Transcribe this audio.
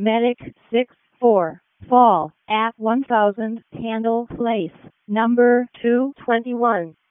Medic 6-4, fall at 1000 Handle Place, number 221.